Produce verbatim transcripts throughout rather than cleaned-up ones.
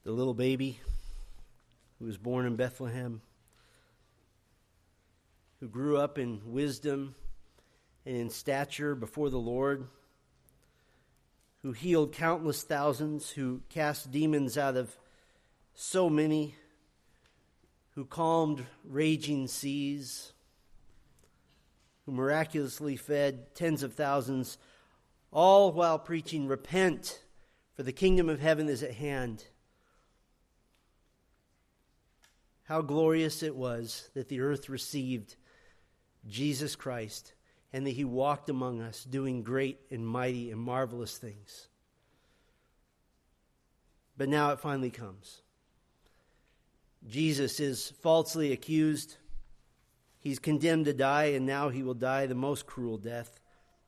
the little baby who was born in Bethlehem, who grew up in wisdom and in stature before the Lord, who healed countless thousands, who cast demons out of so many, who calmed raging seas, who miraculously fed tens of thousands, all while preaching, "Repent, for the kingdom of heaven is at hand." How glorious it was that the earth received Jesus Christ and that he walked among us doing great and mighty and marvelous things. But now it finally comes. Jesus is falsely accused. He's condemned to die, and now he will die the most cruel death.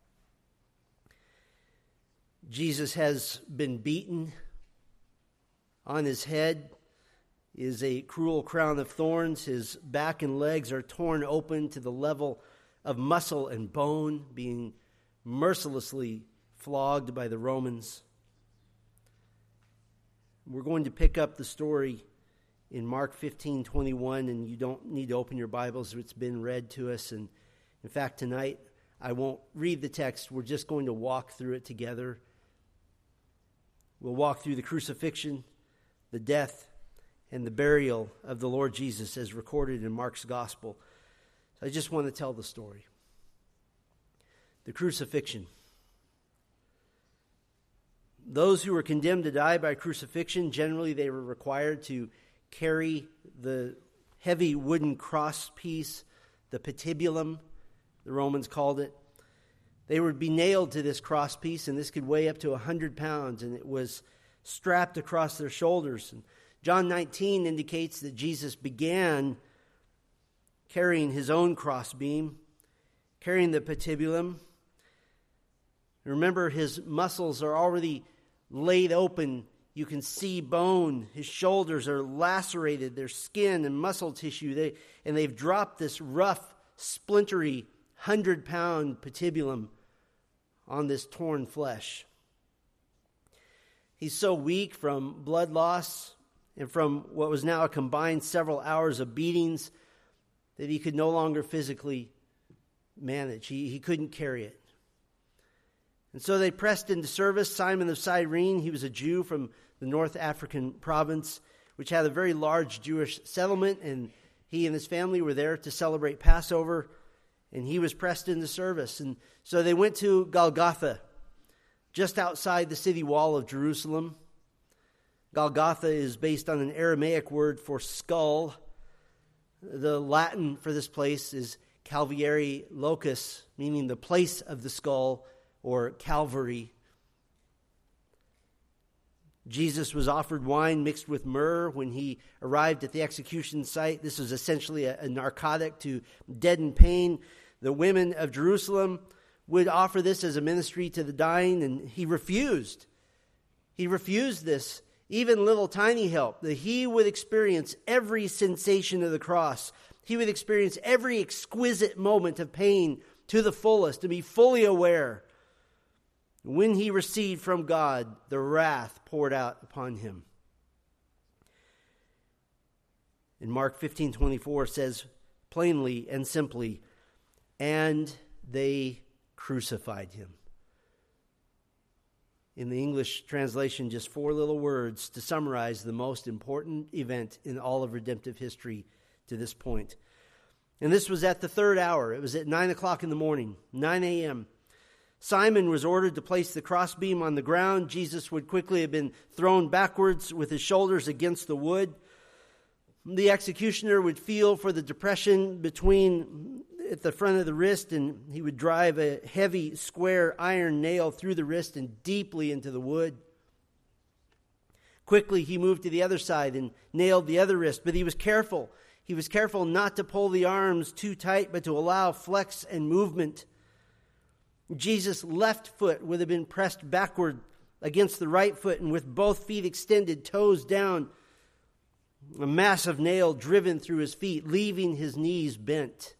Jesus has been beaten. On his head is a cruel crown of thorns. His back and legs are torn open to the level of muscle and bone, being mercilessly flogged by the Romans. We're going to pick up the story in Mark fifteen twenty-one, and you don't need to open your Bibles. It's been read to us. And in fact, tonight I won't read the text. We're just going to walk through it together. We'll walk through the crucifixion, the death, and the burial of the Lord Jesus as recorded in Mark's gospel. So I just want to tell the story. The crucifixion. Those who were condemned to die by crucifixion, generally they were required to carry the heavy wooden cross piece, the patibulum, the Romans called it. They would be nailed to this cross piece, and this could weigh up to one hundred pounds, and it was strapped across their shoulders. And John nineteen indicates that Jesus began carrying his own crossbeam, carrying the patibulum. Remember, his muscles are already laid open. You can see bone. His shoulders are lacerated. Their skin and muscle tissue. They, and they've dropped this rough, splintery, hundred-pound patibulum on this torn flesh. He's so weak from blood loss and from what was now a combined several hours of beatings that he could no longer physically manage. He, he couldn't carry it. And so they pressed into service Simon of Cyrene. He was a Jew from the North African province, which had a very large Jewish settlement, and he and his family were there to celebrate Passover, and he was pressed into service. And so they went to Golgotha, just outside the city wall of Jerusalem. Golgotha is based on an Aramaic word for skull. The Latin for this place is Calvary Locus, meaning the place of the skull, or Calvary. Jesus was offered wine mixed with myrrh when he arrived at the execution site. This was essentially a, a narcotic to deaden pain. The women of Jerusalem would offer this as a ministry to the dying, and he refused. He refused this, even little tiny help, that he would experience every sensation of the cross. He would experience every exquisite moment of pain to the fullest, to be fully aware. When he received from God the wrath poured out upon him. And Mark fifteen twenty-four says plainly and simply, and they crucified him. In the English translation, just four little words to summarize the most important event in all of redemptive history to this point. And this was at the third hour. It was at nine o'clock in the morning, nine a.m. Simon was ordered to place the crossbeam on the ground. Jesus would quickly have been thrown backwards with his shoulders against the wood. The executioner would feel for the depression between at the front of the wrist, and he would drive a heavy square iron nail through the wrist and deeply into the wood. Quickly he moved to the other side and nailed the other wrist, but he was careful. He was careful not to pull the arms too tight, but to allow flex and movement. Jesus' left foot would have been pressed backward against the right foot, and with both feet extended, toes down, a massive nail driven through his feet, leaving his knees bent.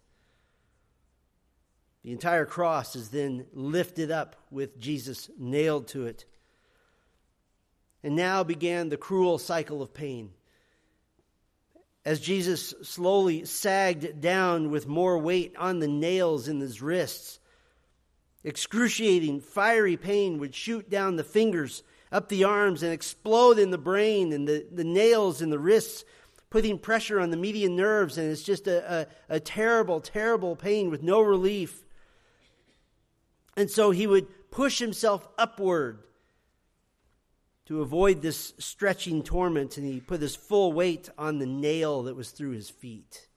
The entire cross is then lifted up with Jesus nailed to it. And now began the cruel cycle of pain. As Jesus slowly sagged down with more weight on the nails in his wrists, excruciating, fiery pain would shoot down the fingers, up the arms, and explode in the brain and the, the nails in the wrists, putting pressure on the median nerves, and it's just a, a, a terrible, terrible pain with no relief. And so he would push himself upward to avoid this stretching torment, and he put his full weight on the nail that was through his feet.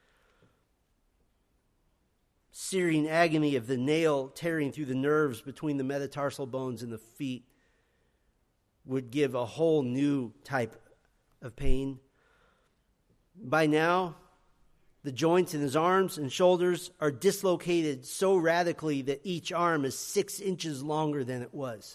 Searing agony of the nail tearing through the nerves between the metatarsal bones and the feet would give a whole new type of pain. By now, the joints in his arms and shoulders are dislocated so radically that each arm is six inches longer than it was.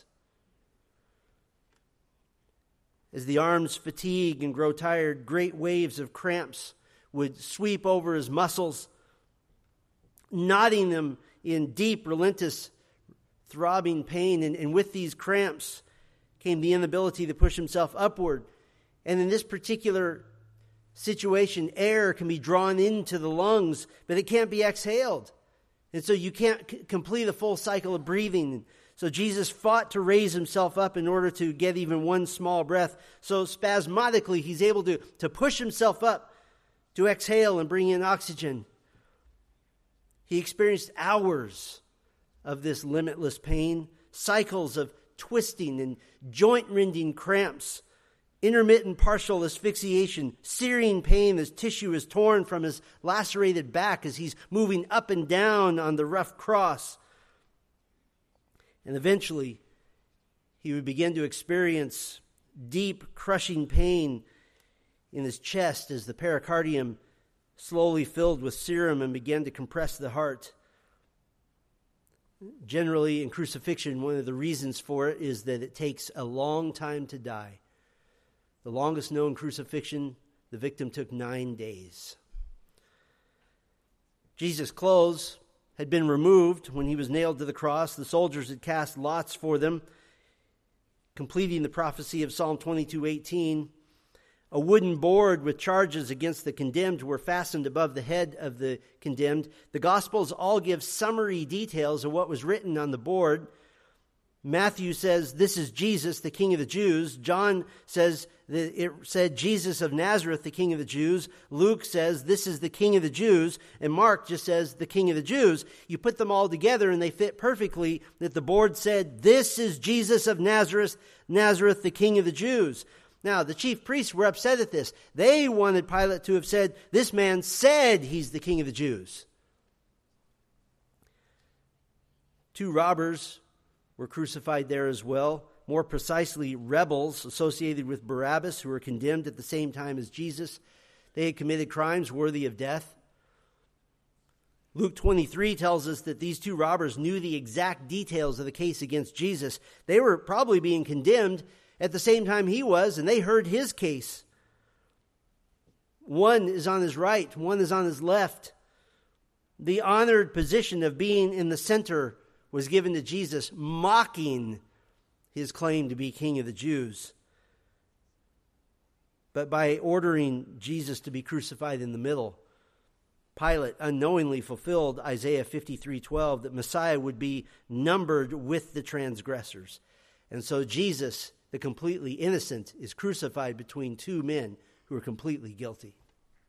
As the arms fatigue and grow tired, great waves of cramps would sweep over his muscles, knotting them in deep, relentless, throbbing pain. And, and with these cramps came the inability to push himself upward. And in this particular situation, air can be drawn into the lungs, but it can't be exhaled. And so you can't c- complete a full cycle of breathing. So Jesus fought to raise himself up in order to get even one small breath. So spasmodically, he's able to, to push himself up to exhale and bring in oxygen. He experienced hours of this limitless pain, cycles of twisting and joint-rending cramps, intermittent partial asphyxiation, searing pain as tissue is torn from his lacerated back as he's moving up and down on the rough cross. And eventually, he would begin to experience deep, crushing pain in his chest as the pericardium slowly filled with serum and began to compress the heart. Generally, in crucifixion, one of the reasons for it is that it takes a long time to die. The longest known crucifixion, the victim took nine days. Jesus' clothes had been removed when he was nailed to the cross. The soldiers had cast lots for them, completing the prophecy of Psalm twenty-two eighteen. A wooden board with charges against the condemned were fastened above the head of the condemned. The Gospels all give summary details of what was written on the board. Matthew says, "This is Jesus, the King of the Jews." John says that it said, "Jesus of Nazareth, the King of the Jews." Luke says, "This is the King of the Jews." And Mark just says, "the King of the Jews." You put them all together and they fit perfectly that the board said, "This is Jesus of Nazareth, Nazareth, the King of the Jews." Now, the chief priests were upset at this. They wanted Pilate to have said, "This man said he's the King of the Jews." Two robbers were crucified there as well. More precisely, rebels associated with Barabbas who were condemned at the same time as Jesus. They had committed crimes worthy of death. Luke twenty-three tells us that these two robbers knew the exact details of the case against Jesus. They were probably being condemned at the same time he was, and they heard his case. One is on his right, one is on his left. The honored position of being in the center was given to Jesus, mocking his claim to be King of the Jews. But by ordering Jesus to be crucified in the middle, Pilate unknowingly fulfilled Isaiah fifty-three twelve, that Messiah would be numbered with the transgressors. And so Jesus, the completely innocent, is crucified between two men who are completely guilty.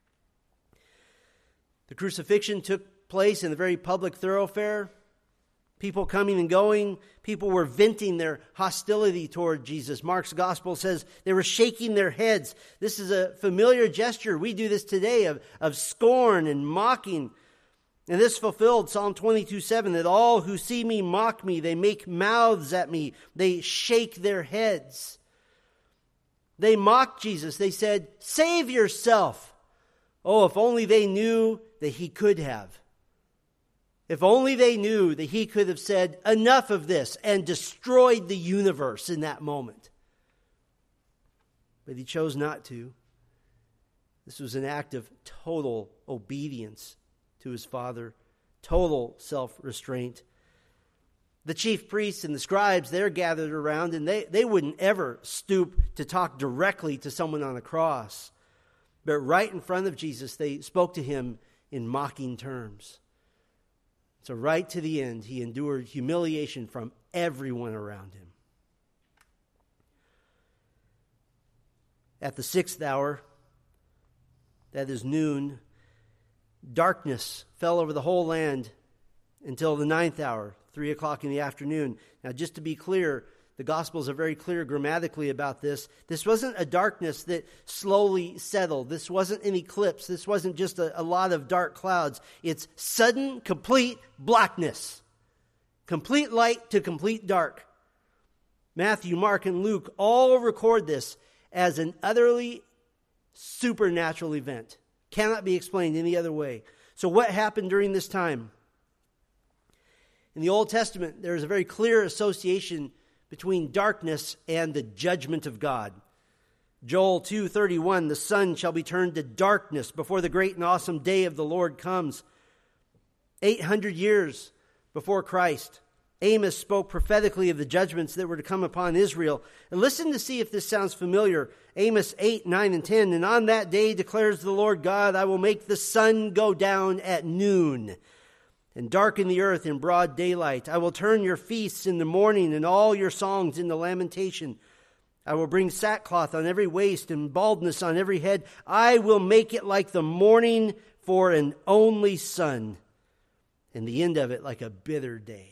The crucifixion took place in a very public thoroughfare. People coming and going. People were venting their hostility toward Jesus. Mark's gospel says they were shaking their heads. This is a familiar gesture. We do this today of, of scorn and mocking. And this fulfilled Psalm twenty-two seven, that all who see me mock me. They make mouths at me. They shake their heads. They mocked Jesus. They said, "Save yourself." Oh, if only they knew that he could have. If only they knew that he could have said, "Enough of this," and destroyed the universe in that moment. But he chose not to. This was an act of total obedience to his Father, total self-restraint. The chief priests and the scribes, they're gathered around, and they, they wouldn't ever stoop to talk directly to someone on a cross. But right in front of Jesus, they spoke to him in mocking terms. So right to the end, he endured humiliation from everyone around him. At the sixth hour, that is noon, darkness fell over the whole land until the ninth hour, three o'clock in the afternoon. Now, just to be clear, the Gospels are very clear grammatically about this. This wasn't a darkness that slowly settled. This wasn't an eclipse. This wasn't just a, a lot of dark clouds. It's sudden, complete blackness. Complete light to complete dark. Matthew, Mark, and Luke all record this as an utterly supernatural event. Cannot be explained any other way. So what happened during this time? In the Old Testament, there is a very clear association between darkness and the judgment of God. Joel two thirty-one, the sun shall be turned to darkness before the great and awesome day of the Lord comes. eight hundred years before Christ, Amos spoke prophetically of the judgments that were to come upon Israel. And listen to see if this sounds familiar. Amos eight, nine, and ten. And on that day declares the Lord God, I will make the sun go down at noon and darken the earth in broad daylight. I will turn your feasts into mourning and all your songs into lamentation. I will bring sackcloth on every waist and baldness on every head. I will make it like the morning for an only son, and the end of it like a bitter day.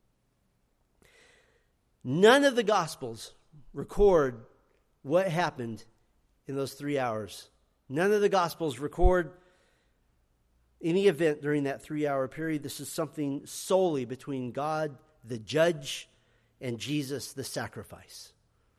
None of the Gospels record what happened in those three hours. None of the Gospels record any event during that three-hour period. This is something solely between God, the judge, and Jesus, the sacrifice.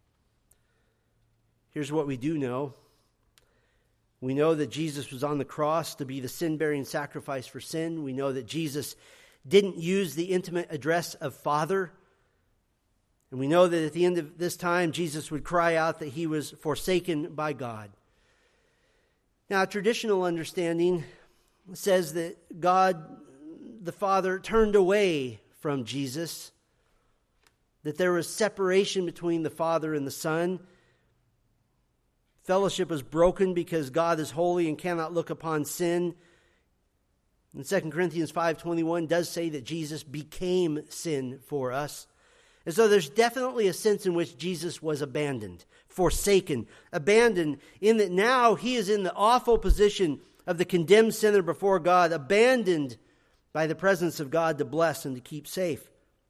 Here's what we do know. We know that Jesus was on the cross to be the sin-bearing sacrifice for sin. We know that Jesus didn't use the intimate address of Father. And we know that at the end of this time, Jesus would cry out that he was forsaken by God. Now, traditional understanding says that God, the Father, turned away from Jesus, that there was separation between the Father and the Son. Fellowship was broken because God is holy and cannot look upon sin. And Second Corinthians five twenty-one does say that Jesus became sin for us. And so there's definitely a sense in which Jesus was abandoned, forsaken, abandoned in that now he is in the awful position of the condemned sinner before God, abandoned by the presence of God to bless and to keep safe.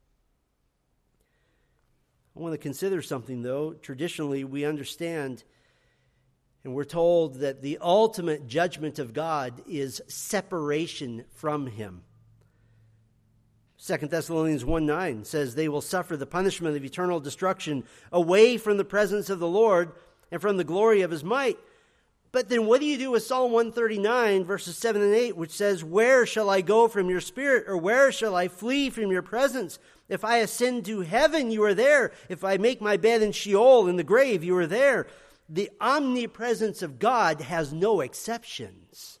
I want to consider something, though. Traditionally, we understand and we're told that the ultimate judgment of God is separation from him. Second Thessalonians one nine says, they will suffer the punishment of eternal destruction away from the presence of the Lord and from the glory of his might. But then what do you do with Psalm one thirty-nine, verses seven and eight, which says, where shall I go from your spirit, or where shall I flee from your presence? If I ascend to heaven, you are there. If I make my bed in Sheol, in the grave, you are there. The omnipresence of God has no exceptions.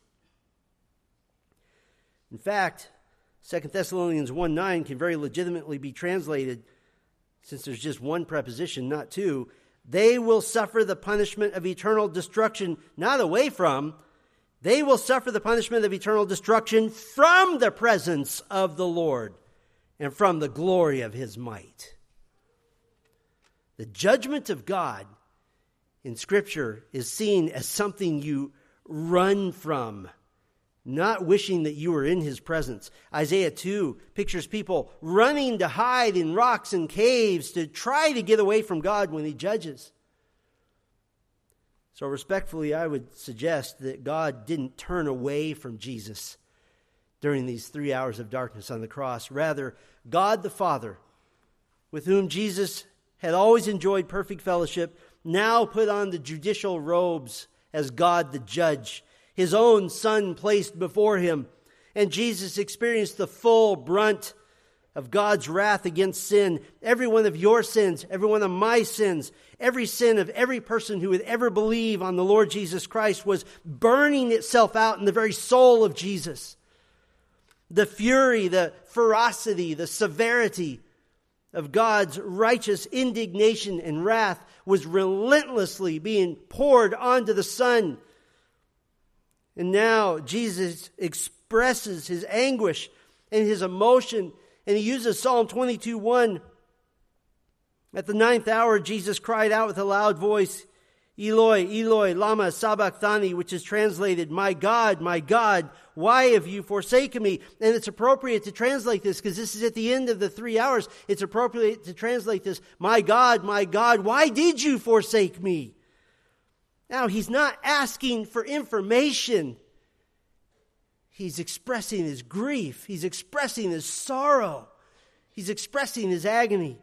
In fact, Second Thessalonians one nine can very legitimately be translated, since there's just one preposition, not two. They will suffer the punishment of eternal destruction, not away from. They will suffer the punishment of eternal destruction from the presence of the Lord and from the glory of his might. The judgment of God in Scripture is seen as something you run from, not wishing that you were in his presence. Isaiah two pictures people running to hide in rocks and caves to try to get away from God when he judges. So respectfully, I would suggest that God didn't turn away from Jesus during these three hours of darkness on the cross. Rather, God the Father, with whom Jesus had always enjoyed perfect fellowship, now put on the judicial robes as God the judge, his own Son placed before him. And Jesus experienced the full brunt of God's wrath against sin. Every one of your sins, every one of my sins, every sin of every person who would ever believe on the Lord Jesus Christ was burning itself out in the very soul of Jesus. The fury, the ferocity, the severity of God's righteous indignation and wrath was relentlessly being poured onto the Son. And now Jesus expresses his anguish and his emotion, and he uses Psalm twenty-two one. At the ninth hour, Jesus cried out with a loud voice, Eloi, Eloi, lama sabachthani, which is translated, my God, my God, why have you forsaken me? And it's appropriate to translate this because this is at the end of the three hours. It's appropriate to translate this, my God, my God, why did you forsake me? Now, he's not asking for information. He's expressing his grief. He's expressing his sorrow. He's expressing his agony.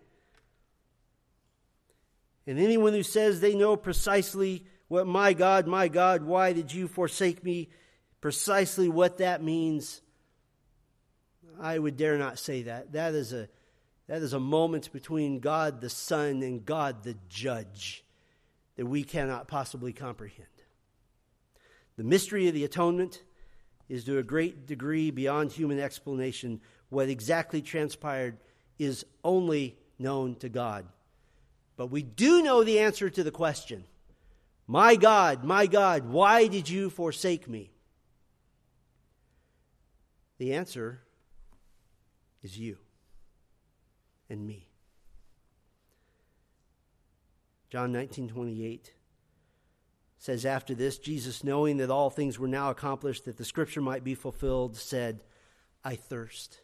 And anyone who says they know precisely what, my God, my God, why did you forsake me, precisely what that means, I would dare not say that. That is a, that is a moment between God the Son and God the Judge that we cannot possibly comprehend. The mystery of the atonement is to a great degree beyond human explanation. What exactly transpired is only known to God. But we do know the answer to the question, my God, my God, why did you forsake me? The answer is you and me. John nineteen twenty-eight says, after this, Jesus, knowing that all things were now accomplished, that the scripture might be fulfilled, said, I thirst.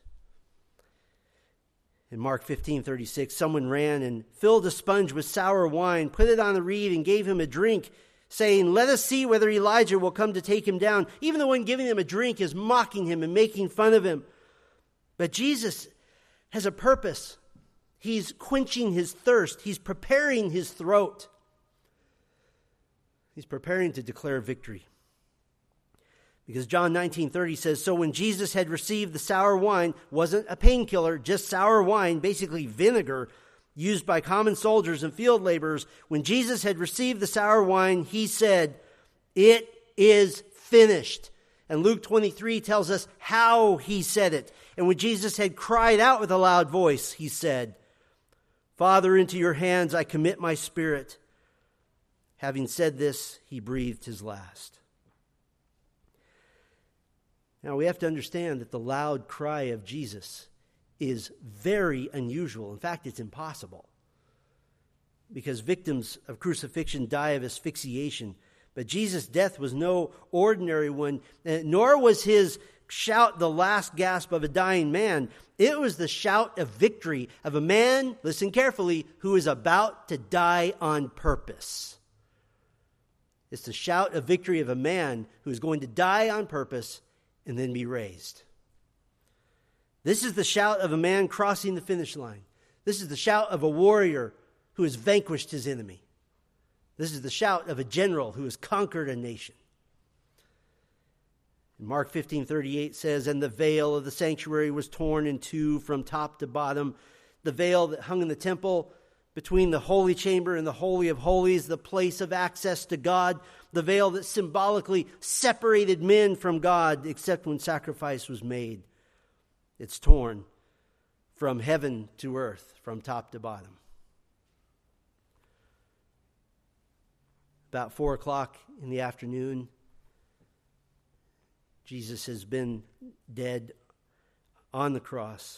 In Mark fifteen thirty-six, someone ran and filled a sponge with sour wine, put it on a reed, and gave him a drink, saying, let us see whether Elijah will come to take him down. Even the one giving him a drink is mocking him and making fun of him. But Jesus has a purpose. He's quenching his thirst. He's preparing his throat. He's preparing to declare victory. Because John nineteen thirty says, so when Jesus had received the sour wine, wasn't a painkiller, just sour wine, basically vinegar, used by common soldiers and field laborers. When Jesus had received the sour wine, he said, it is finished. And Luke twenty-three tells us how he said it. And when Jesus had cried out with a loud voice, he said, Father, into your hands I commit my spirit. Having said this, he breathed his last. Now, we have to understand that the loud cry of Jesus is very unusual. In fact, it's impossible. Because victims of crucifixion die of asphyxiation. But Jesus' death was no ordinary one, nor was his shout the last gasp of a dying man. It was the shout of victory of a man, listen carefully, who is about to die on purpose. It's the shout of victory of a man who is going to die on purpose and then be raised. This is the shout of a man crossing the finish line. This is the shout of a warrior who has vanquished his enemy. This is the shout of a general who has conquered a nation. And Mark fifteen thirty-eight says, and the veil of the sanctuary was torn in two from top to bottom. The veil that hung in the temple between the holy chamber and the Holy of Holies, the place of access to God. The veil that symbolically separated men from God, except when sacrifice was made. It's torn from heaven to earth, from top to bottom. About four o'clock in the afternoon, Jesus has been dead on the cross.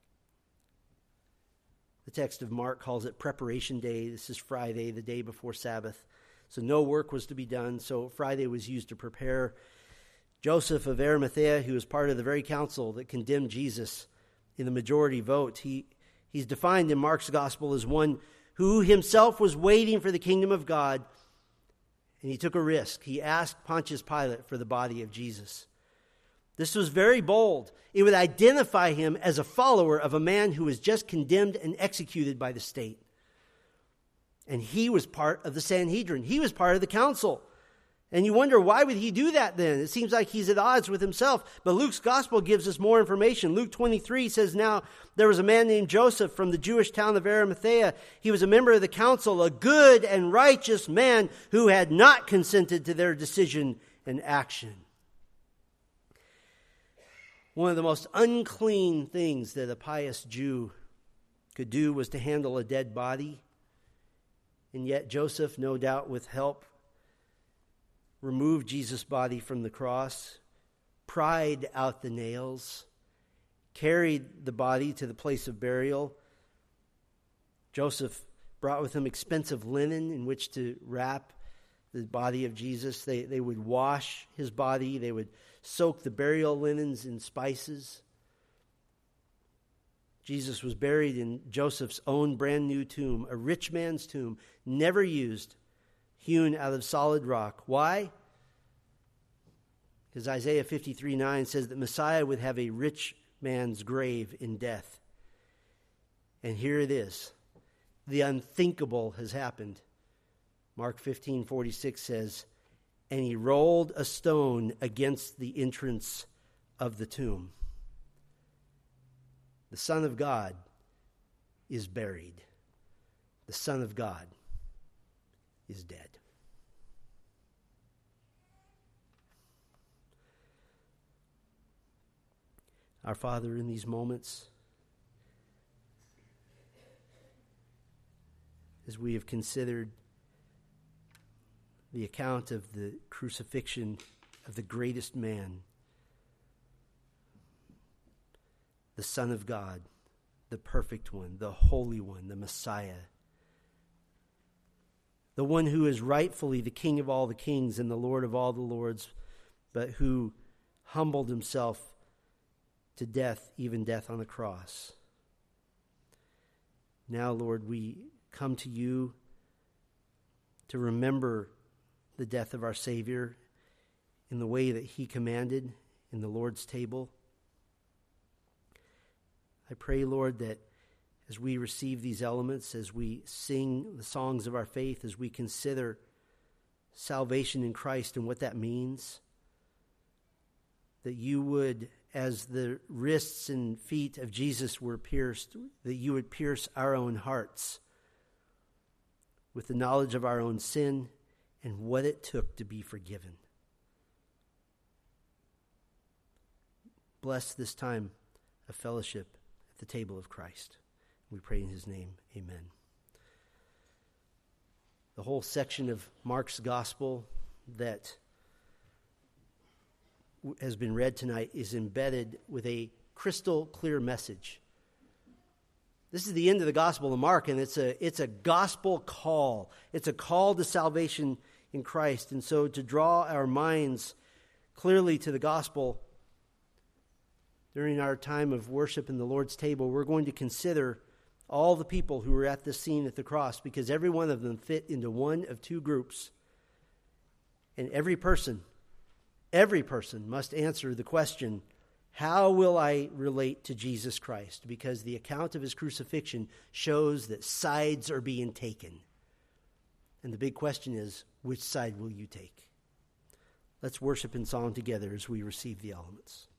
The text of Mark calls it Preparation Day. This is Friday, the day before Sabbath. So no work was to be done. So Friday was used to prepare. Joseph of Arimathea, who was part of the very council that condemned Jesus in the majority vote, he, he's defined in Mark's gospel as one who himself was waiting for the kingdom of God, and he took a risk. He asked Pontius Pilate for the body of Jesus. This was very bold. It would identify him as a follower of a man who was just condemned and executed by the state. And he was part of the Sanhedrin. He was part of the council. And you wonder, why would he do that then? It seems like he's at odds with himself. But Luke's gospel gives us more information. Luke twenty-three says, now there was a man named Joseph from the Jewish town of Arimathea. He was a member of the council, a good and righteous man who had not consented to their decision and action. One of the most unclean things that a pious Jew could do was to handle a dead body. And yet Joseph, no doubt with help, removed Jesus' body from the cross, pried out the nails, carried the body to the place of burial. Joseph brought with him expensive linen in which to wrap the body of Jesus. They, they would wash his body. They would soak the burial linens in spices. Jesus was buried in Joseph's own brand new tomb, a rich man's tomb, never used, hewn out of solid rock. Why? Because Isaiah fifty-three nine says that Messiah would have a rich man's grave in death. And here it is. The unthinkable has happened. Mark fifteen forty-six says, and he rolled a stone against the entrance of the tomb. The Son of God is buried. The Son of God is dead. Our Father, in these moments, as we have considered the account of the crucifixion of the greatest man, the Son of God, the perfect one, the Holy One, the Messiah, the one who is rightfully the King of all the kings and the Lord of all the lords, but who humbled himself to death, even death on the cross. Now, Lord, we come to you to remember the death of our Savior in the way that he commanded in the Lord's table. I pray, Lord, that as we receive these elements, as we sing the songs of our faith, as we consider salvation in Christ and what that means, that you would, as the wrists and feet of Jesus were pierced, that you would pierce our own hearts with the knowledge of our own sin and what it took to be forgiven. Bless this time of fellowship at the table of Christ. We pray in his name, amen. The whole section of Mark's gospel that has been read tonight is embedded with a crystal clear message. This is the end of the Gospel of Mark, and it's a it's a gospel call. It's a call to salvation in Christ. And so to draw our minds clearly to the gospel during our time of worship in the Lord's table, we're going to consider all the people who were at this scene at the cross, because every one of them fit into one of two groups. And every person, every person must answer the question, how will I relate to Jesus Christ? Because the account of his crucifixion shows that sides are being taken. And the big question is, which side will you take? Let's worship in song together as we receive the elements.